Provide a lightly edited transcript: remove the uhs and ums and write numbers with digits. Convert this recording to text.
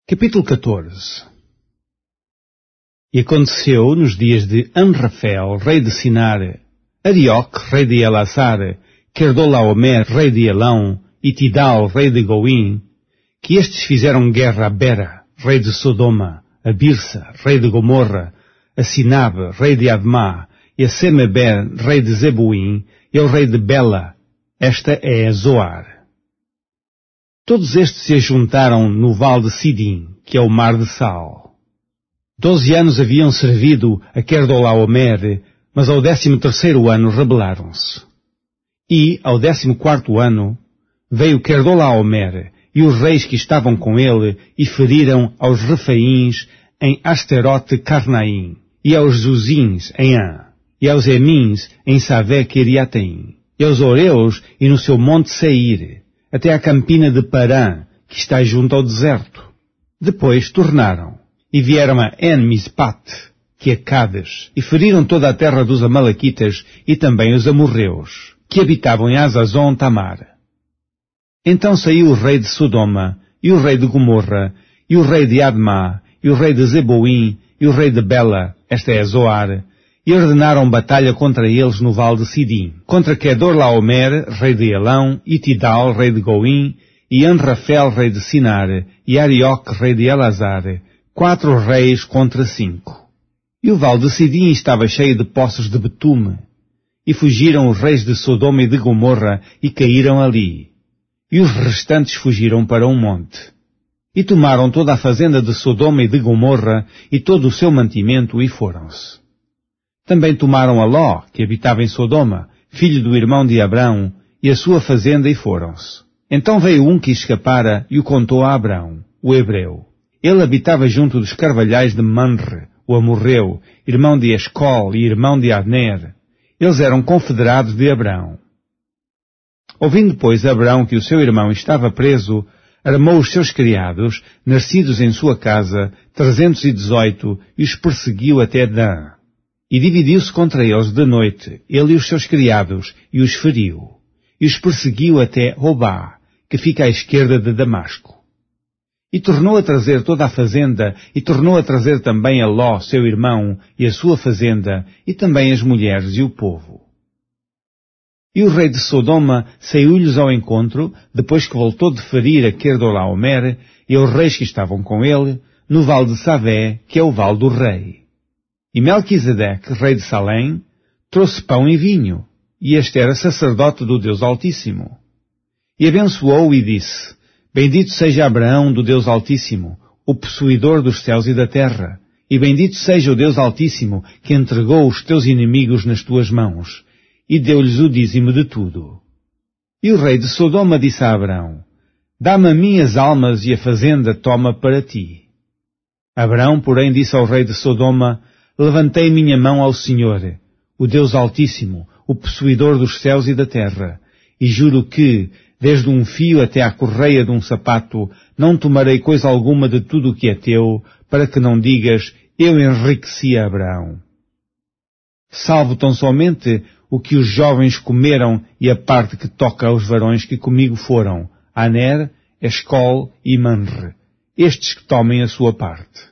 Capítulo 14. E aconteceu, nos dias de Amrafel, rei de Sinar, Arioque, rei de Elasar, Querdolaomer, rei de Elão, e Tidal, rei de Goim, que estes fizeram guerra a Bera, rei de Sodoma, a Birsa, rei de Gomorra, a Sinab, rei de Admá, e a Semeber, rei de Zebuim, e ao rei de Bela. Esta é a Zoar. Todos estes se ajuntaram no vale de Sidim, que é o mar de Sal. 12 anos haviam servido a Querdolaomer, mas ao 13º ano rebelaram-se. E, ao 14º ano, veio Querdolaomer e os reis que estavam com ele e feriram aos Refaíns em Asterote Carnaim, e aos Zuzins em An, e aos Emins em Savé Kiriataim, e aos Oreus e no seu monte Seir, até à campina de Parã, que está junto ao deserto. Depois tornaram, e vieram a En-Mispat, que é Cades, e feriram toda a terra dos Amalequitas e também os amorreus, que habitavam em Azazon Tamar. Então saiu o rei de Sodoma, e o rei de Gomorra, e o rei de Admá, e o rei de Zeboim, e o rei de Bela, esta é Zoar, e ordenaram batalha contra eles no vale de Sidim, contra Quedorlaomer, rei de Elão, e Tidal, rei de Goim, e Amrafel, rei de Sinar, e Arioque, rei de Elasar, 4 reis contra 5. E o vale de Sidim estava cheio de poços de betume, e fugiram os reis de Sodoma e de Gomorra, e caíram ali. E os restantes fugiram para um monte. E tomaram toda a fazenda de Sodoma e de Gomorra, e todo o seu mantimento, e foram-se. Também tomaram a Ló, que habitava em Sodoma, filho do irmão de Abrão, e a sua fazenda, e foram-se. Então veio um que escapara e o contou a Abrão, o hebreu. Ele habitava junto dos carvalhais de Manre, o amorreu, irmão de Escol e irmão de Abner. Eles eram confederados de Abrão. Ouvindo, pois, Abrão que o seu irmão estava preso, armou os seus criados, nascidos em sua casa, 318, e os perseguiu até Dan. E dividiu-se contra eles de noite, ele e os seus criados, e os feriu. E os perseguiu até Hobá, que fica à esquerda de Damasco. E tornou a trazer toda a fazenda, e tornou a trazer também a Ló, seu irmão, e a sua fazenda, e também as mulheres e o povo. E o rei de Sodoma saiu-lhes ao encontro, depois que voltou de ferir a Querdolaomer, e aos reis que estavam com ele, no vale de Savé, que é o vale do rei. E Melquisedeque, rei de Salém, trouxe pão e vinho, e este era sacerdote do Deus Altíssimo. E abençoou e disse, Bendito seja Abraão do Deus Altíssimo, o possuidor dos céus e da terra, e bendito seja o Deus Altíssimo, que entregou os teus inimigos nas tuas mãos, e deu-lhes o dízimo de tudo. E o rei de Sodoma disse a Abrão, Dá-me a mim as almas e a fazenda toma para ti. Abrão, porém, disse ao rei de Sodoma, Levantei minha mão ao Senhor, o Deus Altíssimo, o possuidor dos céus e da terra, e juro que, desde um fio até à correia de um sapato, não tomarei coisa alguma de tudo o que é teu, para que não digas, eu enriqueci a Abraão. Salvo tão somente o que os jovens comeram e a parte que toca aos varões que comigo foram, Aner, Escol e Manre, estes que tomem a sua parte.